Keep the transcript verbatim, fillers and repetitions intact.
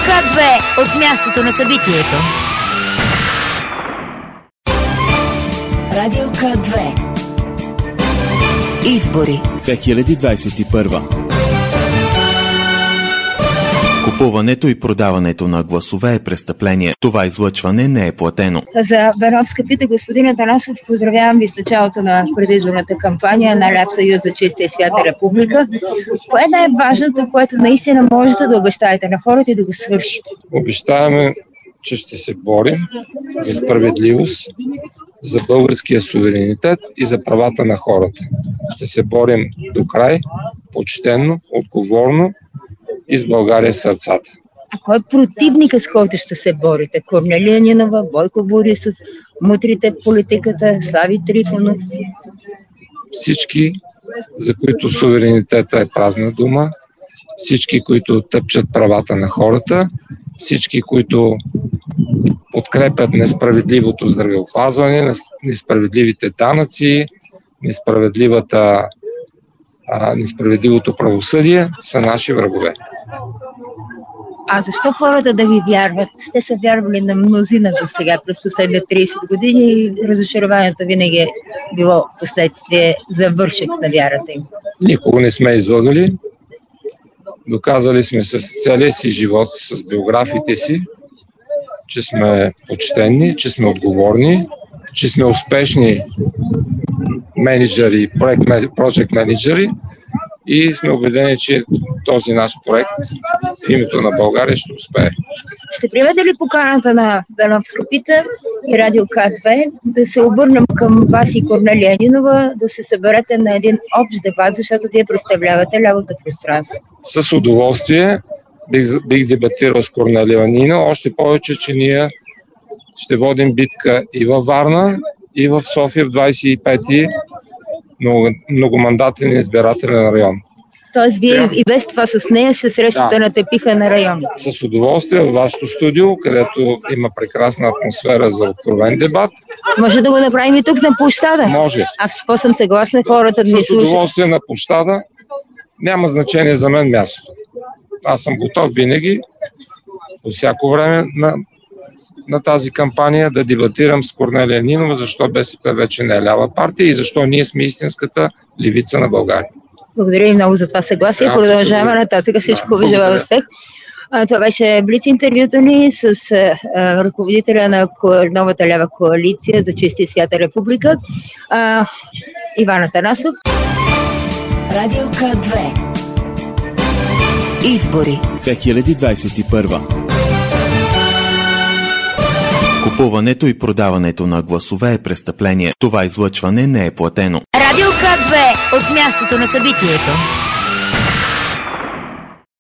К две от мястото на събитието. Радио К две. Избори две хиляди двадесет и първа. Купуването и продаването на гласове е престъпление. Това излъчване не е платено. За Беновска пита, господин Атанасов, поздравявам ви с началото на предизборната кампания на Ляв съюз за чиста и свята република. Кое е най-важното, което наистина можете да обещаете на хората и да го свършите? Обещаваме, че ще се борим за справедливост, за българския суверенитет и за правата на хората. Ще се борим до край, почтенно, отговорно и с България в сърцата. А кой е противника, с който ще се борите? Корнелия Нинова, Бойко Борисов, мутрите в политиката, Слави Трифонов? Всички, за които суверенитета е празна дума, всички, които тъпчат правата на хората, всички, които подкрепят несправедливото здравеопазване, несправедливите данъци, несправедливата А, несправедливото правосъдие, са наши врагове. А защо хората да ви вярват? Те са вярвали на мнозина до сега през последните тридесет години и разочарованието винаги е било последствие за вършек на вярата им. Никога не сме излъгали. Доказали сме с целия си живот, с биографиите си, че сме почтенни, че сме отговорни, че сме успешни менеджери, проект, project менеджери и сме убедени, че този наш проект в името на България ще успее. Ще приемете ли поканата на Беновска пита и Радио К две да се обърнем към вас и Корнелия Нинова, да се съберете на един общ дебат, защото вие представлявате лявото пространство? С удоволствие бих, бих дебатирал с Корнелия Нинова, още повече, че ние ще водим битка и във Варна, и в София в двадесет и пети много, многомандатен избирателен район. Тоест вие yeah. и без това с нея ще срещате да. на тепиха на районите? С удоволствие във вашето студио, където има прекрасна атмосфера за откровен дебат. Може да го направим и тук на площада? Може. Аз по съм съгласна хората да ни слушат. С удоволствие на площада. Няма значение за мен място. Аз съм готов винаги, по всяко време на на тази кампания да дебатирам с Корнелия Нинова, защо БСП вече не е лява партия и защо ние сме истинската левица на България. Благодаря ви много за това съгласие. Да, продължаваме нататък. Всичко да, ви желая успех. А, това беше блиц интервюто ни с а, ръководителя на ко... новата лява коалиция за чиста и свята република, а, Иван Атанасов. Радио К две. Избори две хиляди двадесет и първа. Купуването и продаването на гласове е престъпление. Това излъчване не е платено. Радио К две от мястото на събитието.